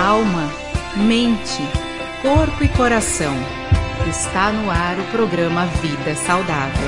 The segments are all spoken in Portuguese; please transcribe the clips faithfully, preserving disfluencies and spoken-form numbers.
alma, mente, corpo e coração. Está no ar o programa Vida Saudável.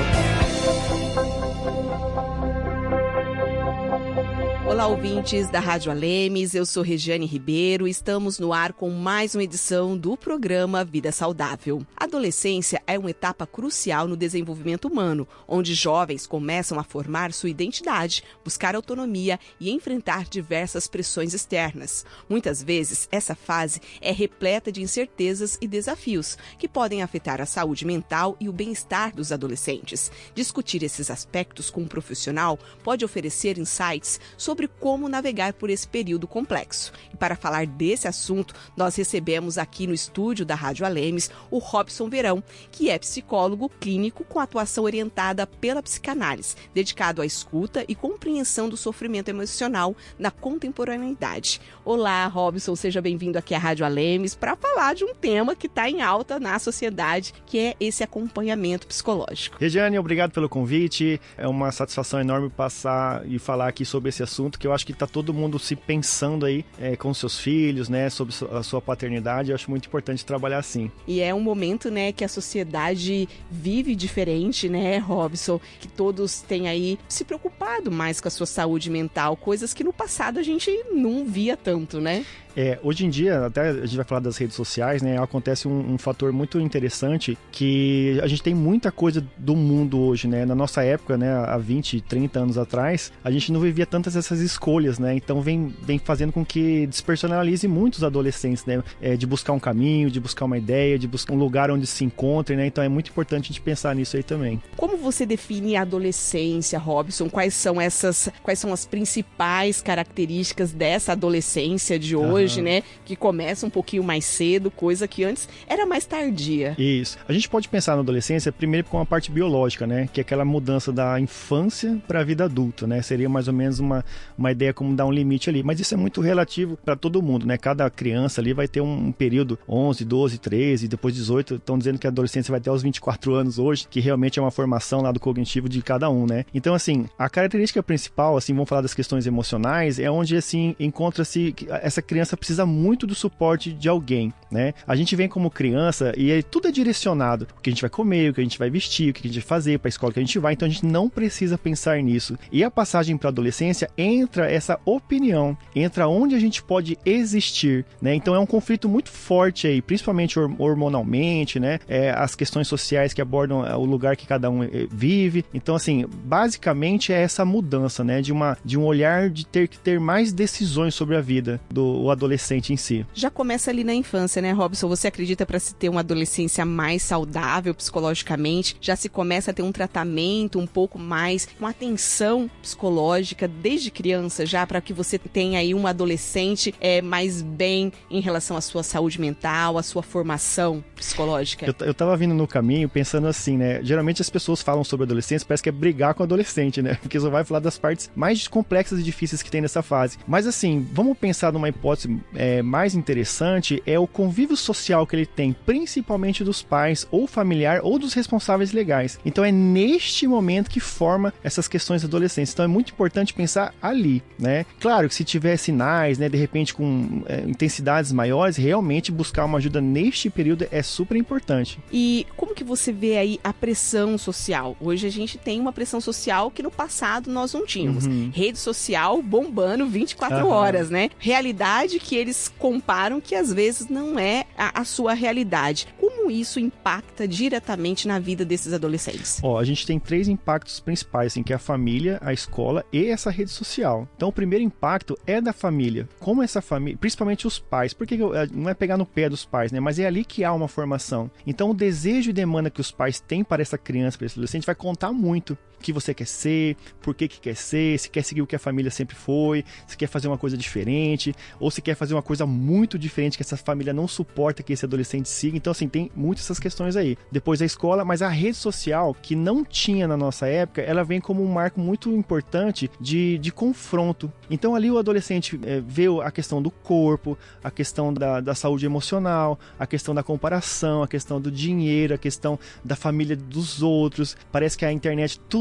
Olá, ouvintes da Rádio Alemes, eu sou Regiane Ribeiro, estamos no ar com mais uma edição do programa Vida Saudável. A adolescência é uma etapa crucial no desenvolvimento humano, onde jovens começam a formar sua identidade, buscar autonomia e enfrentar diversas pressões externas. Muitas vezes, essa fase é repleta de incertezas e desafios, que podem afetar a saúde mental e o bem-estar dos adolescentes. Discutir esses aspectos com um profissional pode oferecer insights sobre sobre como navegar por esse período complexo. E para falar desse assunto, nós recebemos aqui no estúdio da Rádio Alemes o Robson Verão, que é psicólogo clínico com atuação orientada pela psicanálise, dedicado à escuta e compreensão do sofrimento emocional na contemporaneidade. Olá, Robson, seja bem-vindo aqui à Rádio Alemes para falar de um tema que está em alta na sociedade, que é esse acompanhamento psicológico. Regiane, obrigado pelo convite. É uma satisfação enorme passar e falar aqui sobre esse assunto, que eu acho que está todo mundo se pensando aí é, com seus filhos, né, sobre a sua paternidade. Eu acho muito importante trabalhar assim. E é um momento, né, que a sociedade vive diferente, né, Robson, que todos têm aí se preocupado mais com a sua saúde mental, coisas que no passado a gente não via tanto, né? É, hoje em dia, até a gente vai falar das redes sociais, né, acontece um, um fator muito interessante, que a gente tem muita coisa do mundo hoje, né, na nossa época, né, há vinte, trinta anos atrás, a gente não vivia tantas essas escolhas, né, então vem, vem fazendo com que despersonalize muitos adolescentes, né, é, de buscar um caminho, de buscar uma ideia, de buscar um lugar onde se encontrem, né, então é muito importante a gente pensar nisso aí também. Como você define a adolescência, Robson? Quais são essas, quais são as principais características dessa adolescência de hoje? Uhum. Né, que começa um pouquinho mais cedo, coisa que antes era mais tardia. Isso. A gente pode pensar na adolescência primeiro com a parte biológica, né, que é aquela mudança da infância para a vida adulta, né, seria mais ou menos uma, uma ideia como dar um limite ali, mas isso é muito relativo para todo mundo, né, cada criança ali vai ter um, um período onze, doze, treze, depois dezoito, estão dizendo que a adolescência vai até os vinte e quatro anos hoje, que realmente é uma formação lá do cognitivo de cada um, né. Então, assim, a característica principal, assim, vamos falar das questões emocionais, é onde, assim, encontra-se essa criança precisa muito do suporte de alguém, né? A gente vem como criança e aí tudo é direcionado. O que a gente vai comer, o que a gente vai vestir, o que a gente vai fazer, para a escola que a gente vai, então a gente não precisa pensar nisso. E a passagem para a adolescência entra essa opinião, entra onde a gente pode existir, né? Então é um conflito muito forte aí, principalmente hormonalmente, né? É, as questões sociais que abordam o lugar que cada um vive. Então, assim, basicamente é essa mudança, né? De, uma, de um olhar de ter que ter mais decisões sobre a vida do adolescente adolescente em si. Já começa ali na infância, né, Robson? Você acredita para se ter uma adolescência mais saudável psicologicamente, já se começa a ter um tratamento um pouco mais, uma atenção psicológica desde criança, já para que você tenha aí uma adolescente é, mais bem em relação à sua saúde mental, à sua formação psicológica? Eu, eu tava vindo no caminho pensando assim, né? Geralmente as pessoas falam sobre adolescência, parece que é brigar com o adolescente, né? Porque só vai falar das partes mais complexas e difíceis que tem nessa fase. Mas assim, vamos pensar numa hipótese É, mais interessante, é o convívio social que ele tem, principalmente dos pais, ou familiar, ou dos responsáveis legais. Então é neste momento que forma essas questões adolescentes. Então é muito importante pensar ali, né? Claro que se tiver sinais, né, de repente com é, intensidades maiores, realmente buscar uma ajuda neste período é super importante. E como que você vê aí a pressão social? Hoje a gente tem uma pressão social que no passado nós não tínhamos. Uhum. Rede social bombando vinte e quatro uhum. horas, né? Realidade que eles comparam que às vezes não é a, a sua realidade. Como isso impacta diretamente na vida desses adolescentes? Ó, a gente tem três impactos principais, assim, que é a família, a escola e essa rede social. Então o primeiro impacto é da família. Como essa família, principalmente os pais, porque não é pegar no pé dos pais, né? Mas é ali que há uma formação. Então o desejo e demanda que os pais têm para essa criança, para esse adolescente, vai contar muito. O que você quer ser, por que que quer ser, se quer seguir o que a família sempre foi, se quer fazer uma coisa diferente, ou se quer fazer uma coisa muito diferente que essa família não suporta que esse adolescente siga. Então, assim, tem muitas essas questões aí. Depois a escola, mas a rede social, que não tinha na nossa época, ela vem como um marco muito importante de, de confronto. Então, ali o adolescente é, vê a questão do corpo, a questão da, da saúde emocional, a questão da comparação, a questão do dinheiro, a questão da família dos outros. Parece que a internet, tudo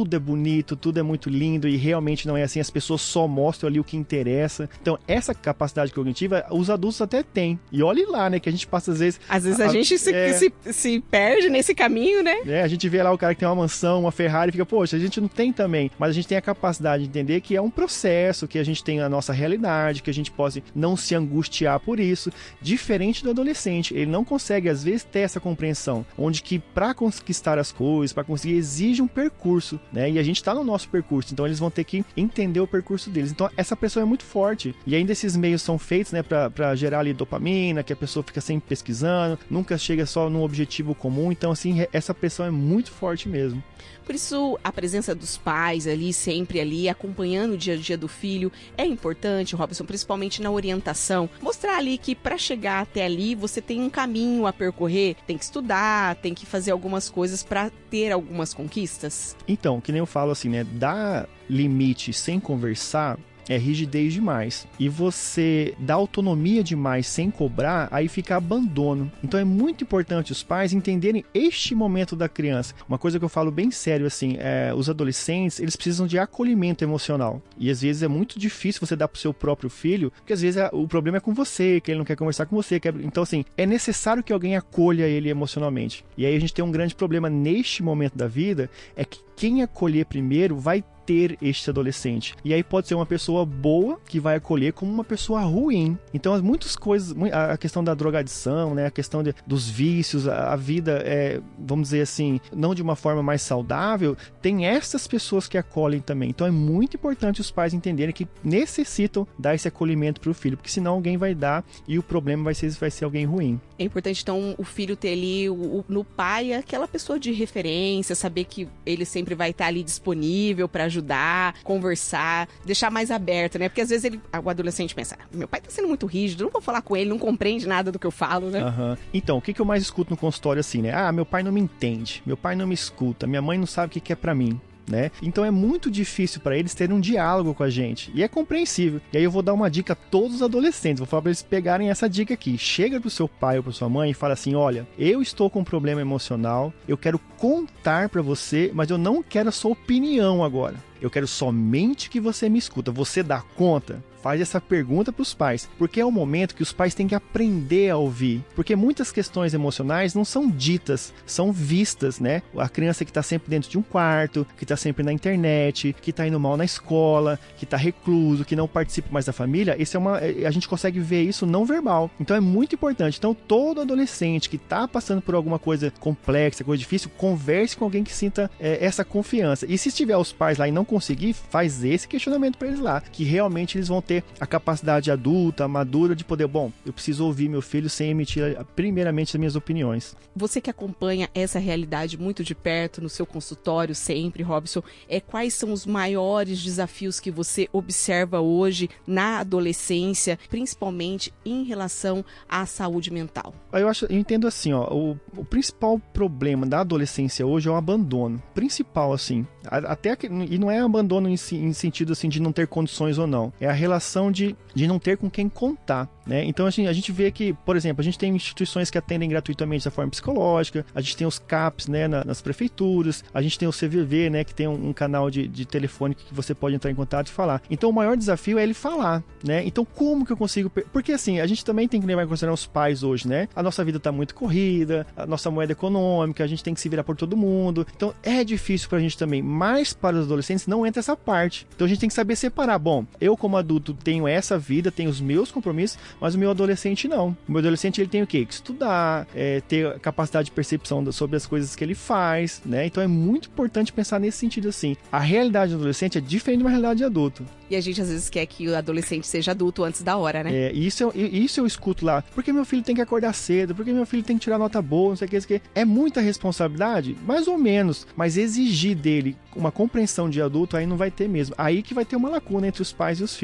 tudo é bonito, tudo é muito lindo e realmente não é assim, as pessoas só mostram ali o que interessa. Então, essa capacidade cognitiva, os adultos até têm. E olhe lá, né, que a gente passa às vezes... Às vezes a, a gente se, é, se, se perde nesse caminho, né? É, a gente vê lá o cara que tem uma mansão, uma Ferrari, e fica, poxa, a gente não tem também. Mas a gente tem a capacidade de entender que é um processo, que a gente tem a nossa realidade, que a gente pode não se angustiar por isso. Diferente do adolescente, ele não consegue, às vezes, ter essa compreensão, onde que para conquistar as coisas, para conseguir, exige um percurso, né? E a gente tá no nosso percurso, então eles vão ter que entender o percurso deles. Então essa pressão é muito forte. E ainda esses meios são feitos, né, para gerar ali dopamina, que a pessoa fica sempre pesquisando, nunca chega só num objetivo comum. Então, assim, essa pressão é muito forte mesmo. Por isso, a presença dos pais ali, sempre ali, acompanhando o dia a dia do filho, é importante, Robson, principalmente na orientação. Mostrar ali que para chegar até ali, você tem um caminho a percorrer, tem que estudar, tem que fazer algumas coisas para ter algumas conquistas. Então, que nem eu falo assim, né, dar limite sem conversar é rigidez demais. E você dá autonomia demais sem cobrar, aí fica abandono. Então é muito importante os pais entenderem este momento da criança. Uma coisa que eu falo bem sério, assim, é, os adolescentes, eles precisam de acolhimento emocional. E às vezes é muito difícil você dar pro seu próprio filho, porque às vezes é, o problema é com você, que ele não quer conversar com você. Quer... Então, assim, é necessário que alguém acolha ele emocionalmente. E aí a gente tem um grande problema neste momento da vida, é que quem acolher primeiro vai ter este adolescente. E aí pode ser uma pessoa boa que vai acolher como uma pessoa ruim. Então, muitas coisas, a questão da drogadição, né, a questão de, dos vícios, a, a vida, é, vamos dizer assim, não de uma forma mais saudável, tem essas pessoas que acolhem também. Então, é muito importante os pais entenderem que necessitam dar esse acolhimento para o filho, porque senão alguém vai dar e o problema vai ser, vai ser alguém ruim. É importante, então, o filho ter ali o, o, no pai aquela pessoa de referência, saber que ele sempre vai estar ali disponível para ajudar, conversar, deixar mais aberto, né? Porque às vezes ele, o adolescente pensa, meu pai tá sendo muito rígido, não vou falar com ele, não compreende nada do que eu falo, né? Uhum. Então, o que, que eu mais escuto no consultório assim, né? Ah, meu pai não me entende, meu pai não me escuta, minha mãe não sabe o que, que é pra mim. Né? Então é muito difícil para eles terem um diálogo com a gente, e é compreensível. E aí eu vou dar uma dica a todos os adolescentes, vou falar para eles pegarem essa dica aqui. Chega pro seu pai ou pra sua mãe e fala assim, olha, eu estou com um problema emocional, eu quero contar para você, mas eu não quero a sua opinião agora. Eu quero somente que você me escuta. Você dá conta? Faz essa pergunta para os pais, porque é o momento que os pais têm que aprender a ouvir, porque muitas questões emocionais não são ditas, são vistas, né? A criança que está sempre dentro de um quarto, que está sempre na internet, que está indo mal na escola, que está recluso, que não participa mais da família, esse é uma, a gente consegue ver isso não verbal. Então é muito importante. Então todo adolescente que está passando por alguma coisa complexa, coisa difícil, converse com alguém que sinta é, essa confiança. E se estiver os pais lá e não conseguir, faz esse questionamento para eles lá, que realmente eles vão ter a capacidade adulta, madura de poder, bom, eu preciso ouvir meu filho sem emitir primeiramente as minhas opiniões. Você que acompanha essa realidade muito de perto no seu consultório sempre, Robson, é, quais são os maiores desafios que você observa hoje na adolescência, principalmente em relação à saúde mental? Eu acho, eu entendo assim, ó, o, o principal problema da adolescência hoje é o abandono, principal assim, até que, e não é abandono em, em sentido assim de não ter condições ou não, é a relação de, de não ter com quem contar, né? Então assim, a gente vê que, por exemplo, a gente tem instituições que atendem gratuitamente da forma psicológica, a gente tem os C A Ps, né, na, nas prefeituras, a gente tem o C V V, né, que tem um, um canal de, de telefone que você pode entrar em contato e falar. Então o maior desafio é ele falar, né? Então como que eu consigo... Porque assim, a gente também tem que levar em consideração os pais hoje, né? A nossa vida tá muito corrida, a nossa moeda econômica, a gente tem que se virar por todo mundo, então é difícil pra gente também, mas para os adolescentes não entra essa parte. Então a gente tem que saber separar, bom, eu como adulto tenho essa vida, tenho os meus compromissos, mas o meu adolescente não. O meu adolescente ele tem o quê? Que estudar, é, ter capacidade de percepção sobre as coisas que ele faz, né? Então é muito importante pensar nesse sentido assim. A realidade do adolescente é diferente de uma realidade de adulto. E a gente às vezes quer que o adolescente seja adulto antes da hora, né? É, isso eu, isso eu escuto lá. Porque meu filho tem que acordar cedo, porque meu filho tem que tirar nota boa, não sei o que, não sei o que. É muita responsabilidade? Mais ou menos. Mas exigir dele uma compreensão de adulto, aí não vai ter mesmo. Aí que vai ter uma lacuna entre os pais e os filhos.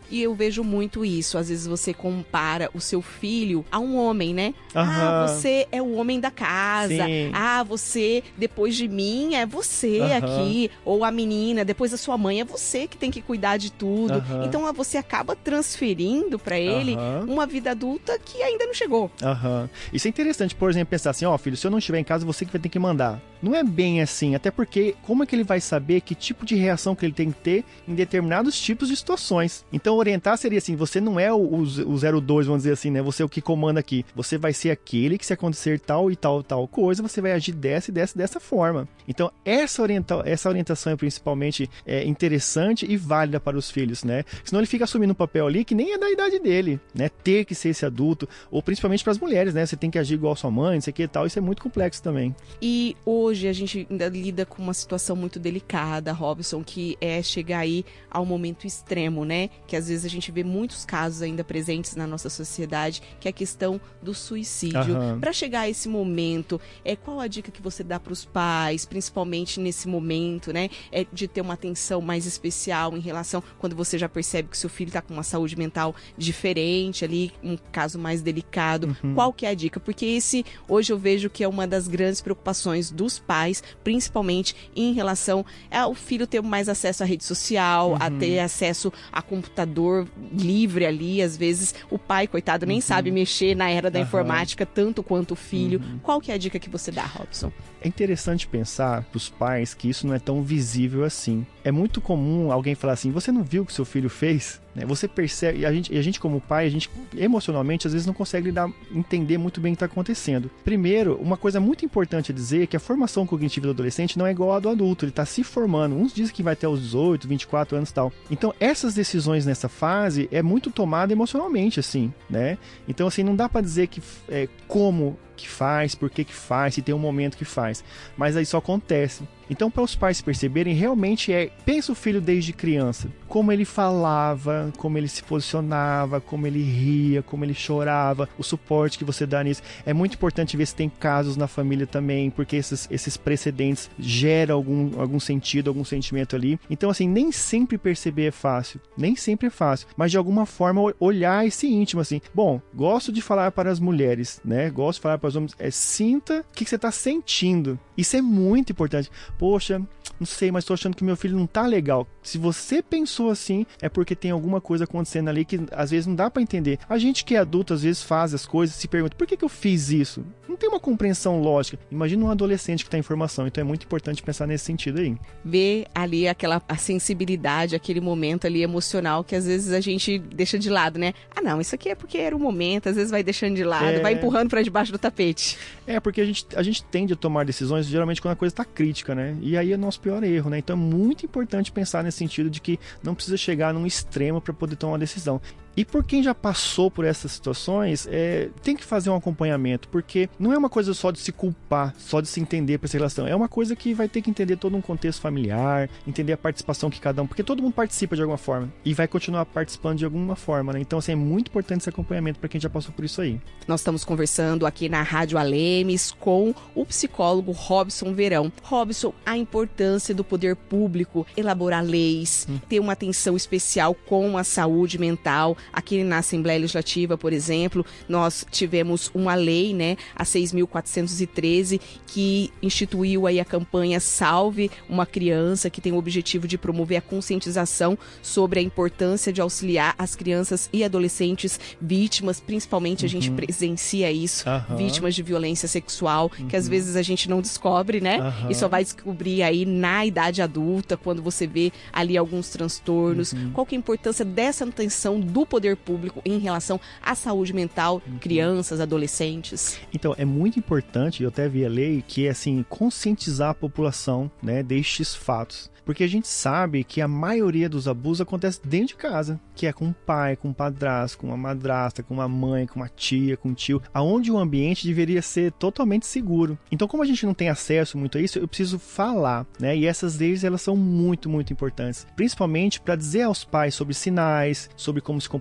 E eu vejo muito isso. Às vezes você compara o seu filho a um homem, né? Uhum. Ah, você é o homem da casa. Sim. Ah, você, depois de mim, é você uhum. aqui. Ou a menina, depois da sua mãe, é você que tem que cuidar de tudo. Uhum. Então você acaba transferindo para ele uhum. uma vida adulta que ainda não chegou. Uhum. Isso é interessante, por exemplo, pensar assim, ó, oh, filho, se eu não estiver em casa, você que vai ter que mandar. Não é bem assim, até porque como é que ele vai saber que tipo de reação que ele tem que ter em determinados tipos de situações? Então orientar seria assim, você não é o, o, o zero dois, vamos dizer assim, né? Você é o que comanda aqui. Você vai ser aquele que se acontecer tal e tal tal coisa, você vai agir dessa e dessa dessa forma. Então essa, orienta essa orientação é principalmente é, interessante e válida para os filhos, né? Senão ele fica assumindo um papel ali que nem é da idade dele, né? Ter que ser esse adulto, ou principalmente para as mulheres, né? Você tem que agir igual a sua mãe, não sei o que e tal, isso é muito complexo também. E hoje a gente ainda lida com uma situação muito delicada, Robson, que é chegar aí ao momento extremo, né? Que às vezes a gente vê muitos casos ainda presentes na nossa sociedade, que é a questão do suicídio. Uhum. Para chegar a esse momento, é, qual a dica que você dá para os pais, principalmente nesse momento, né? É de ter uma atenção mais especial em relação quando você já percebe que seu filho está com uma saúde mental diferente ali, um caso mais delicado. Uhum. Qual que é a dica? Porque esse, hoje eu vejo que é uma das grandes preocupações dos pais, principalmente em relação ao filho ter mais acesso à rede social, uhum. a ter acesso a computador livre ali. Às vezes o pai, coitado, nem uhum. sabe mexer na era da uhum. informática tanto quanto o filho. Uhum. Qual que é a dica que você dá, Robson? É interessante pensar para os pais que isso não é tão visível assim. É muito comum alguém falar assim, você não viu o que seu filho fez? Você percebe, e a gente, e a gente como pai, a gente emocionalmente às vezes não consegue lidar, entender muito bem o que está acontecendo. Primeiro, uma coisa muito importante a dizer é que a formação cognitiva do adolescente não é igual à do adulto, ele está se formando. Uns dizem que vai até os dezoito, vinte e quatro anos e tal. Então, essas decisões nessa fase é muito tomada emocionalmente, assim, né? Então, assim, não dá para dizer que é, como que faz, por que que faz, se tem um momento que faz. Mas aí isso acontece. Então, para os pais perceberem, realmente é... Pensa o filho desde criança. Como ele falava, como ele se posicionava, como ele ria, como ele chorava, o suporte que você dá nisso. É muito importante ver se tem casos na família também, porque esses, esses precedentes geram algum, algum sentido, algum sentimento ali. Então, assim, nem sempre perceber é fácil. Nem sempre é fácil. Mas, de alguma forma, olhar esse íntimo, assim. Bom, gosto de falar para as mulheres, né? Gosto de falar para os homens. É, sinta o que, que você está sentindo. Isso é muito importante. Poxa, não sei, mas tô achando que meu filho não tá legal. Se você pensou assim, é porque tem alguma coisa acontecendo ali que às vezes não dá pra entender. A gente que é adulto às vezes faz as coisas e se pergunta, por que que eu fiz isso? Não tem uma compreensão lógica. Imagina um adolescente que tá em formação, então é muito importante pensar nesse sentido aí. Ver ali aquela a sensibilidade, aquele momento ali emocional que às vezes a gente deixa de lado, né? Ah não, isso aqui é porque era um momento, às vezes vai deixando de lado, é... vai empurrando pra debaixo do tapete. É, porque a gente, a gente tende a tomar decisões geralmente quando a coisa tá crítica, né? E aí é nosso pior erro, né? Então é muito importante pensar nesse sentido de que não precisa chegar num extremo para poder tomar uma decisão. E por quem já passou por essas situações, é, tem que fazer um acompanhamento, porque não é uma coisa só de se culpar, só de se entender para essa relação. É uma coisa que vai ter que entender todo um contexto familiar, entender a participação que cada um... Porque todo mundo participa de alguma forma e vai continuar participando de alguma forma, né? Então, assim, é muito importante esse acompanhamento para quem já passou por isso aí. Nós estamos conversando aqui na Rádio Alemes com o psicólogo Robson Verão. Robson, a importância do poder público elaborar leis, hum. ter uma atenção especial com a saúde mental. Aqui na Assembleia Legislativa, por exemplo, nós tivemos uma lei, né, a seis mil quatrocentos e treze, que instituiu aí a campanha Salve uma Criança, que tem o objetivo de promover a conscientização sobre a importância de auxiliar as crianças e adolescentes vítimas, principalmente uhum. a gente presencia isso, uhum. vítimas de violência sexual, uhum. que às vezes a gente não descobre, né, uhum. e só vai descobrir aí na idade adulta, quando você vê ali alguns transtornos. Uhum. Qual que é a importância dessa atenção do poder público em relação à saúde mental, uhum. crianças, adolescentes? Então, é muito importante, eu até vi a lei, que é assim, conscientizar a população, né, destes fatos. Porque a gente sabe que a maioria dos abusos acontece dentro de casa, que é com o pai, com o padrasto, com uma madrasta, com uma mãe, com uma tia, com um tio, aonde o ambiente deveria ser totalmente seguro. Então, como a gente não tem acesso muito a isso, eu preciso falar, né? E essas leis, elas são muito, muito importantes. Principalmente para dizer aos pais sobre sinais, sobre como se comportar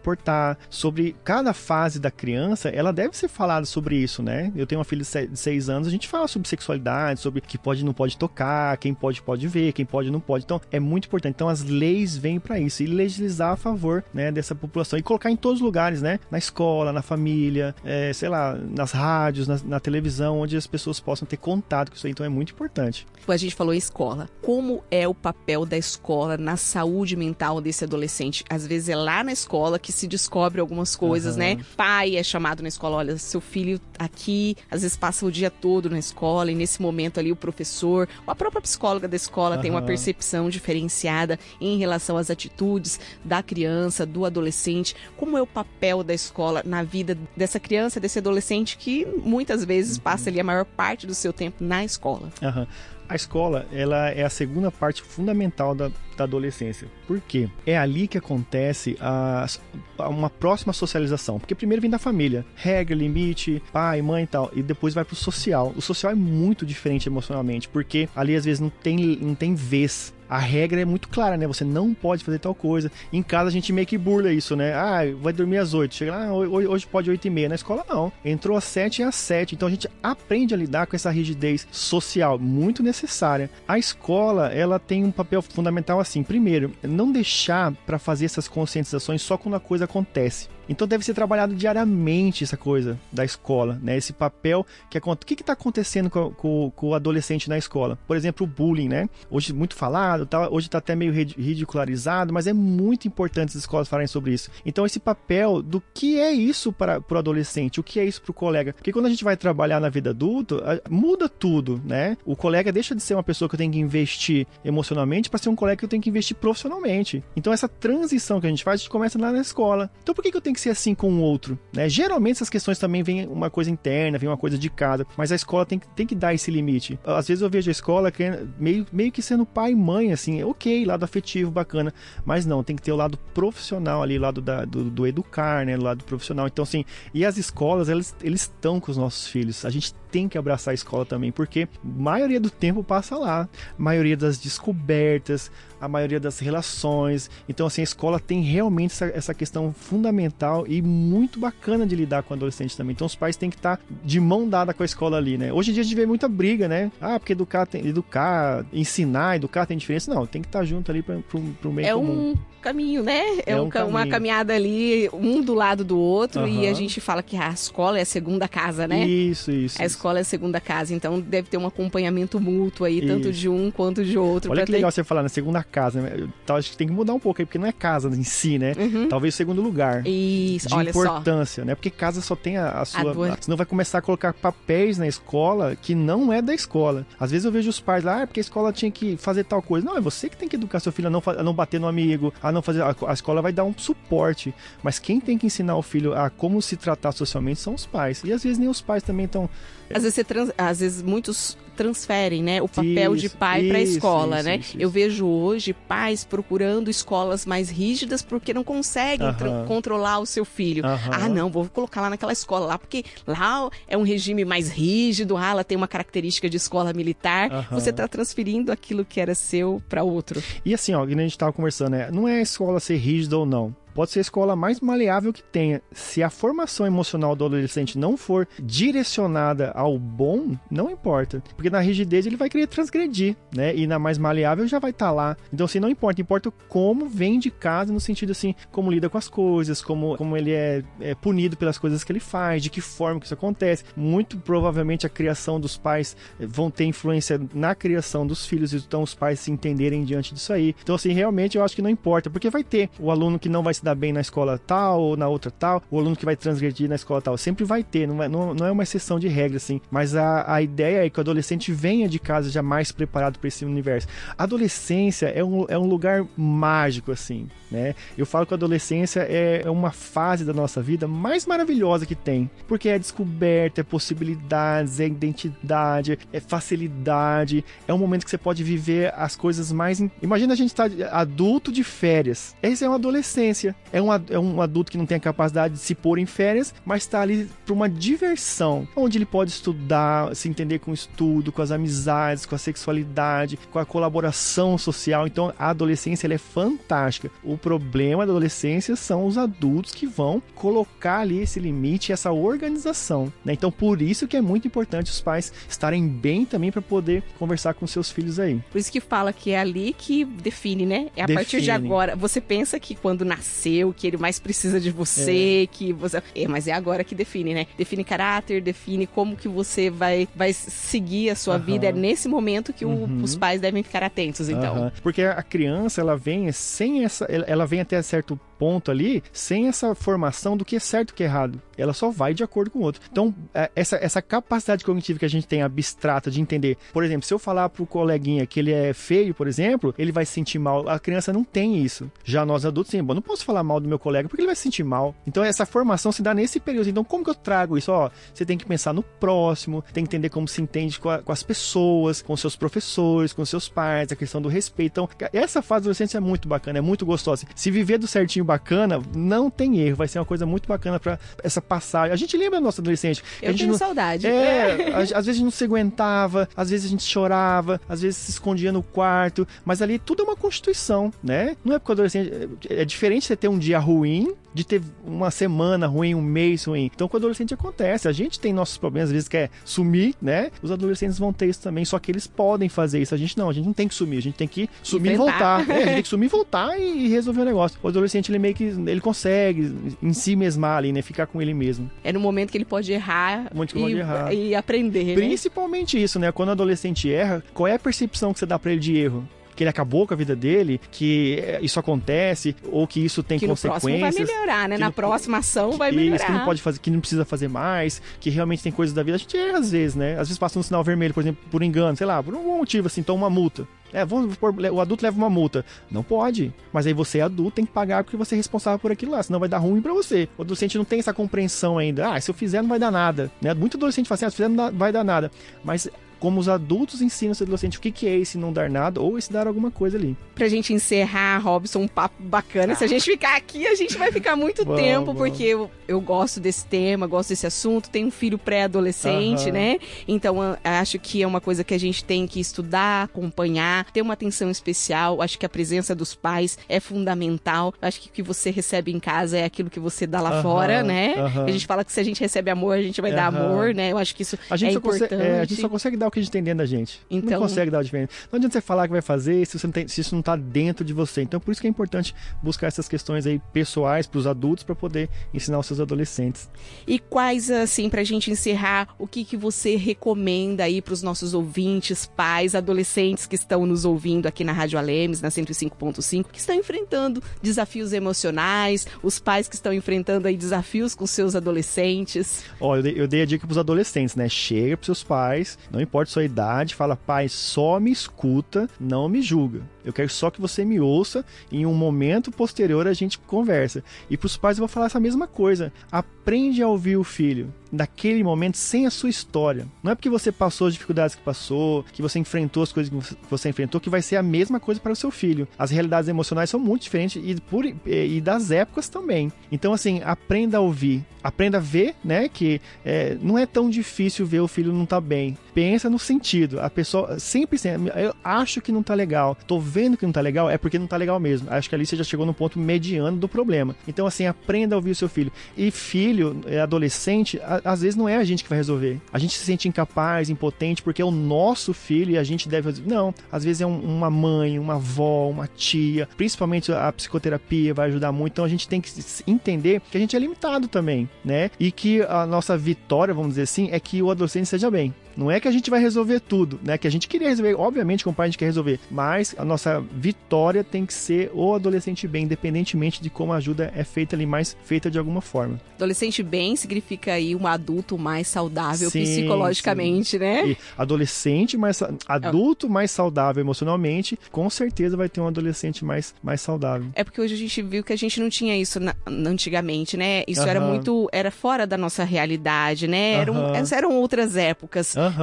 comportar, sobre cada fase da criança, ela deve ser falada sobre isso, né? Eu tenho uma filha de seis anos, a gente fala sobre sexualidade, sobre que pode e não pode tocar, quem pode pode ver, quem pode não pode. Então, é muito importante. Então, as leis vêm para isso e legislar a favor, né, dessa população e colocar em todos os lugares, né? Na escola, na família, é, sei lá, nas rádios, na, na televisão, onde as pessoas possam ter contato com isso aí. Então, é muito importante. A gente falou em escola. Como é o papel da escola na saúde mental desse adolescente? Às vezes é lá na escola que se descobre algumas coisas, uhum. né? Pai é chamado na escola, olha, seu filho aqui, às vezes passa o dia todo na escola e nesse momento ali o professor, ou a própria psicóloga da escola uhum. tem uma percepção diferenciada em relação às atitudes da criança, do adolescente. Como é o papel da escola na vida dessa criança, desse adolescente que muitas vezes uhum. passa ali a maior parte do seu tempo na escola? Uhum. A escola, ela é a segunda parte fundamental da, da adolescência. Por quê? É ali que acontece a, a uma próxima socialização. Porque primeiro vem da família. Regra, limite, pai, mãe e tal. E depois vai pro social. O social é muito diferente emocionalmente. Porque ali, às vezes, não tem, não tem vez. A regra é muito clara, né? Você não pode fazer tal coisa. Em casa a gente meio que burla isso, né? Ah, vai dormir às oito. Chega lá, ah, hoje pode oito e meia. Na escola não. Entrou às sete e às sete. Então a gente aprende a lidar com essa rigidez social muito necessária. A escola, ela tem um papel fundamental assim. Primeiro, não deixar para fazer essas conscientizações só quando a coisa acontece. Então deve ser trabalhado diariamente essa coisa da escola, né? Esse papel que acontece. O que está acontecendo com, com, com o adolescente na escola? Por exemplo, o bullying, né? Hoje muito falado, tá? Hoje está até meio ridicularizado, mas é muito importante as escolas falarem sobre isso. Então esse papel do que é isso para o adolescente, o que é isso para o colega? Porque quando a gente vai trabalhar na vida adulta, muda tudo, né? O colega deixa de ser uma pessoa que eu tenho que investir emocionalmente para ser um colega que eu tenho que investir profissionalmente. Então essa transição que a gente faz, a gente começa lá na escola. Então por que, que eu tenho que ser assim com o outro, né? Geralmente essas questões também vêm uma coisa interna, vem uma coisa de casa, mas a escola tem, tem que dar esse limite. Às vezes eu vejo a escola que é meio, meio que sendo pai e mãe, assim, ok, lado afetivo, bacana, mas não, tem que ter o lado profissional ali, o lado da, do, do educar, né, o lado profissional. Então assim, e as escolas, eles eles estão com os nossos filhos, a gente tem que abraçar a escola também, porque a maioria do tempo passa lá, a maioria das descobertas, a maioria das relações. Então assim, a escola tem realmente essa, essa questão fundamental e muito bacana de lidar com o adolescente também. Então os pais têm que estar de mão dada com a escola ali, né? Hoje em dia a gente vê muita briga, né? Ah, porque educar, tem, educar, ensinar, educar tem diferença. Não, tem que estar junto ali para o meio é comum. Um caminho, né? É, é um, um caminho. Uma caminhada ali, um do lado do outro, uhum. e a gente fala que a escola é a segunda casa, né? Isso, isso. A isso. escola é a segunda casa, então deve ter um acompanhamento mútuo aí, isso. tanto de um quanto de outro. Olha que ter... legal você falar na segunda casa, né? Eu, eu acho que tem que mudar um pouco aí, porque não é casa em si, né? Uhum. Talvez segundo lugar. Isso, de olha importância, só. né? Porque casa só tem a, a sua... A duas... Senão vai começar a colocar papéis na escola que não é da escola. Às vezes eu vejo os pais lá, ah, porque a escola tinha que fazer tal coisa. Não, é você que tem que educar seu filho a não, a não bater no amigo, a não fazer... A, a escola vai dar um suporte, mas quem tem que ensinar o filho a como se tratar socialmente são os pais. E às vezes nem os pais também estão... Às vezes, você trans... às vezes muitos transferem, né, o papel isso, de pai para a escola, isso, né? Isso, isso. Eu vejo hoje pais procurando escolas mais rígidas porque não conseguem uh-huh. controlar o seu filho. Uh-huh. Ah, não, vou colocar lá naquela escola lá, porque lá é um regime mais rígido, ah, ela tem uma característica de escola militar. Uh-huh. Você está transferindo aquilo que era seu para outro. E assim, ó, que a gente estava conversando, né? Não é a escola ser rígida ou não. Pode ser a escola mais maleável que tenha. Se a formação emocional do adolescente não for direcionada ao bom, não importa. Porque na rigidez ele vai querer transgredir, né? E na mais maleável já vai estar tá lá. Então assim, não importa. Importa como vem de casa, no sentido assim, como lida com as coisas, como, como ele é, é punido pelas coisas que ele faz, de que forma que isso acontece. Muito provavelmente a criação dos pais vão ter influência na criação dos filhos, então os pais se entenderem diante disso aí. Então assim, realmente eu acho que não importa, porque vai ter o aluno que não vai se dar bem na escola tal ou na outra tal, o aluno que vai transgredir na escola tal, sempre vai ter, não é, não, não é uma exceção de regra assim, mas a, a ideia é que o adolescente venha de casa já mais preparado para esse universo. A adolescência é um, é um lugar mágico assim, né? Eu falo que a adolescência é, é uma fase da nossa vida mais maravilhosa que tem, porque é descoberta, é possibilidades, é identidade, é facilidade, é um momento que você pode viver as coisas mais... Imagina a gente estar adulto de férias, essa é uma adolescência. é um, é um adulto que não tem a capacidade de se pôr em férias, mas está ali para uma diversão, onde ele pode estudar, se entender com o estudo, com as amizades, com a sexualidade, com a colaboração social. Então a adolescência ela é fantástica. O problema da adolescência são os adultos que vão colocar ali esse limite, essa organização, né? Então por isso que é muito importante os pais estarem bem também para poder conversar com seus filhos aí. Por isso que fala que é ali que define, né? É a Define. partir de agora. Você pensa que quando nasceu, que ele mais precisa de você, é. que você... É, mas é agora que define, né? Define caráter, define como que você vai, vai seguir a sua uhum. vida. É nesse momento que o, uhum. os pais devem ficar atentos, então. Uhum. Porque a criança, ela vem sem essa... Ela vem até certo ponto ali, sem essa formação do que é certo e o que é errado. Ela só vai de acordo com o outro. Então, essa, essa capacidade cognitiva que a gente tem abstrata de entender, por exemplo, se eu falar pro coleguinha que ele é feio, por exemplo, ele vai se sentir mal. A criança não tem isso. Já nós adultos, sim, eu não posso falar mal do meu colega porque ele vai se sentir mal. Então, essa formação se dá nesse período. Então, como que eu trago isso? Ó, você tem que pensar no próximo, tem que entender como se entende com, a, com as pessoas, com seus professores, com seus pais, a questão do respeito. Então, essa fase da adolescência é muito bacana, é muito gostosa. Se viver do certinho bacana, não tem erro, vai ser uma coisa muito bacana pra essa passagem. A gente lembra da nossa adolescente. Eu a gente tenho não, saudade. É, às vezes a gente não se aguentava, às vezes a gente chorava, às vezes se escondia no quarto, mas ali tudo é uma constituição, né? Não é porque o adolescente... É diferente você ter um dia ruim, de ter uma semana ruim, um mês ruim. Então, com o adolescente acontece. A gente tem nossos problemas, às vezes quer sumir, né? Os adolescentes vão ter isso também, só que eles podem fazer isso. A gente não, a gente não tem que sumir, a gente tem que sumir e voltar. É, a gente tem que sumir e voltar e resolver o negócio. O adolescente, ele meio que, ele consegue em si mesmar ali, né? Ficar com ele mesmo. É no momento que ele pode errar, muito e, pode errar. e aprender, Principalmente né? isso, né? Quando o adolescente erra, qual é a percepção que você dá pra ele de erro? Que ele acabou com a vida dele, que isso acontece, ou que isso tem que consequências. Que no próximo vai melhorar, né? Na no, próxima ação que, vai melhorar. Isso, que não pode fazer, que não precisa fazer mais, que realmente tem coisas da vida. A gente erra às vezes, né? Às vezes passa um sinal vermelho, por exemplo, por engano, sei lá, por um motivo assim, toma uma multa. É, vamos pôr, o adulto leva uma multa. Não pode. Mas aí você é adulto, tem que pagar porque você é responsável por aquilo lá, senão vai dar ruim pra você. O adolescente não tem essa compreensão ainda. Ah, se eu fizer não vai dar nada, né? Muito adolescente fala assim, ah, se fizer não vai dar nada. Mas como os adultos ensinam os adolescentes o que, que é esse não dar nada ou esse dar alguma coisa ali. Pra gente encerrar, Robson, um papo bacana. Ah. Se a gente ficar aqui, a gente vai ficar muito bom, tempo, bom. Porque eu, eu gosto desse tema, gosto desse assunto. Tenho um filho pré-adolescente, uh-huh. né? Então, acho que é uma coisa que a gente tem que estudar, acompanhar, ter uma atenção especial. Acho que a presença dos pais é fundamental. Acho que o que você recebe em casa é aquilo que você dá lá uh-huh. fora, né? Uh-huh. A gente fala que se a gente recebe amor, a gente vai uh-huh. dar amor, né? Eu acho que isso a gente é importante. Consegue, é, a gente só consegue dar o que a gente tem dentro da gente. Então, não consegue dar o diferente. Não adianta você falar que vai fazer se, você não tem, se isso não está dentro de você. Então, por isso que é importante buscar essas questões aí pessoais para os adultos para poder ensinar os seus adolescentes. E quais, assim, pra gente encerrar, o que, que você recomenda aí para os nossos ouvintes, pais, adolescentes que estão nos ouvindo aqui na Rádio Alemes, na cento e cinco ponto cinco, que estão enfrentando desafios emocionais, os pais que estão enfrentando aí desafios com seus adolescentes? Ó, eu dei, eu dei a dica para os adolescentes, né? Chega para seus pais, não importa a sua idade, fala, pai, só me escuta, não me julga. Eu quero só que você me ouça e em um momento posterior a gente conversa. E para os pais eu vou falar essa mesma coisa. Aprende a ouvir o filho naquele momento sem a sua história. Não é porque você passou as dificuldades que passou, que você enfrentou as coisas que você enfrentou, que vai ser a mesma coisa para o seu filho. As realidades emocionais são muito diferentes e, por, e das épocas também. Então, assim, aprenda a ouvir. Aprenda a ver, né, que é, não é tão difícil ver o filho não tá bem. Pensa no sentido. A pessoa sempre, eu acho que não tá legal, tô vendo que não tá legal, é porque não tá legal mesmo. Acho que ali você já chegou no ponto mediano do problema. Então, assim, aprenda a ouvir o seu filho. E filho, adolescente, a, às vezes não é a gente que vai resolver. A gente se sente incapaz, impotente, porque é o nosso filho e a gente deve resolver. Não, às vezes é um, uma mãe, uma avó, uma tia. Principalmente a psicoterapia vai ajudar muito. Então, a gente tem que entender que a gente é limitado também, né? E que a nossa vitória, vamos dizer assim, é que o adolescente esteja bem. Não é que a gente vai resolver tudo, né? Que a gente queria resolver, obviamente, como pai a gente quer resolver, mas a nossa vitória tem que ser o adolescente bem, independentemente de como a ajuda é feita ali, mas feita de alguma forma. Adolescente bem significa aí um adulto mais saudável sim, psicologicamente, sim. né? E adolescente mais adulto mais saudável emocionalmente, com certeza vai ter um adolescente mais, mais saudável. É porque hoje a gente viu que a gente não tinha isso na, antigamente, né? Isso uh-huh. era muito, era fora da nossa realidade, né? Eram, uh-huh. eram outras épocas. Uh-huh. Então,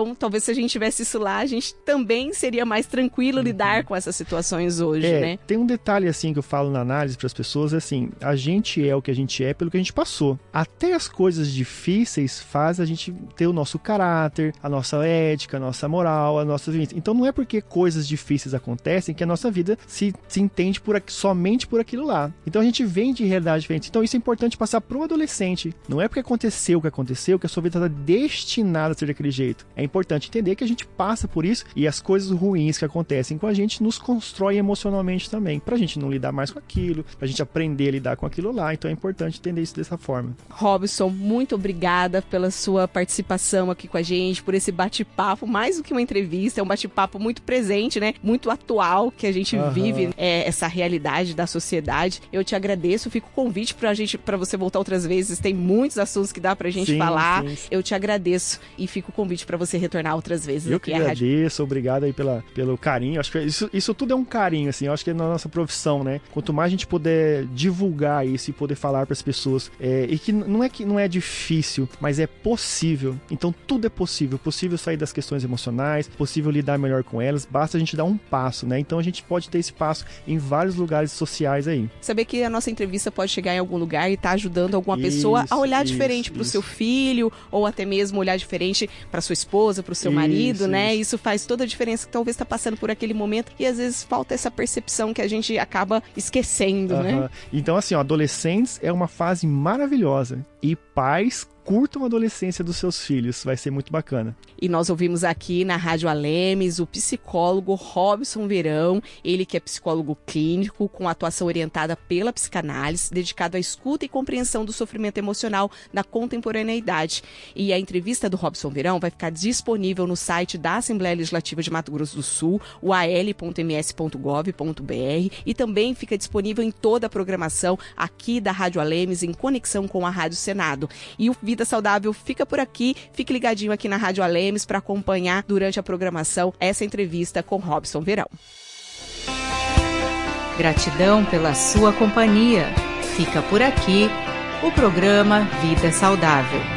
Então, talvez se a gente tivesse isso lá, a gente também seria mais tranquilo lidar com essas situações hoje, é, né? Tem um detalhe assim que eu falo na análise para as pessoas, assim, a gente é o que a gente é pelo que a gente passou. Até as coisas difíceis fazem a gente ter o nosso caráter, a nossa ética, a nossa moral, a nossa vivência. Então não é porque coisas difíceis acontecem que a nossa vida se, se entende por, somente por aquilo lá. Então a gente vem de realidade diferente. Então isso é importante passar pro adolescente. Não é porque aconteceu o que aconteceu que a sua vida está destinada a ser daquele jeito. É importante entender que a gente passa por isso e as coisas ruins que acontecem com a gente nos constroem emocionalmente também, pra gente não lidar mais com aquilo, pra gente aprender a lidar com aquilo lá. Então é importante entender isso dessa forma. Robson, muito obrigada pela sua participação aqui com a gente, por esse bate-papo, mais do que uma entrevista, é um bate-papo muito presente, né? Muito atual, que a gente uhum. vive é, essa realidade da sociedade. Eu te agradeço, fico o convite pra gente, pra você voltar outras vezes, tem muitos assuntos que dá pra gente sim, falar. Sim, sim. Eu te agradeço e fico o convite pra você retornar outras vezes. Eu aqui que agradeço, obrigado aí pela, pelo carinho. Acho que isso, isso tudo é um carinho, assim, eu acho que é na nossa profissão, né? Quanto mais a gente puder divulgar isso e poder falar pras pessoas, é, e que não é que não é difícil, mas é possível. Então tudo é possível, possível sair das questões emocionais, possível lidar melhor com elas, basta a gente dar um passo, né? Então a gente pode ter esse passo em vários lugares sociais aí. Saber que a nossa entrevista pode chegar em algum lugar e tá ajudando alguma isso, pessoa a olhar isso, diferente pro isso. seu filho, ou até mesmo olhar diferente pra sua esposa, pro seu isso, marido, né? Isso. isso faz toda a diferença, que talvez tá passando por aquele momento e às vezes falta essa percepção que a gente acaba esquecendo, uh-huh. né? Então assim, ó, adolescentes é uma fase maravilhosa e pais curtam a adolescência dos seus filhos, vai ser muito bacana. E nós ouvimos aqui na Rádio Alemes o psicólogo Robson Verão, ele que é psicólogo clínico, com atuação orientada pela psicanálise, dedicado à escuta e compreensão do sofrimento emocional na contemporaneidade. E a entrevista do Robson Verão vai ficar disponível no site da Assembleia Legislativa de Mato Grosso do Sul, o a l ponto m s ponto gov ponto b r, e também fica disponível em toda a programação aqui da Rádio Alemes, em conexão com a Rádio Senado. E o Vida Saudável fica por aqui, fique ligadinho aqui na Rádio Alemes para acompanhar durante a programação essa entrevista com Robson Verão. Gratidão pela sua companhia. Fica por aqui o programa Vida Saudável.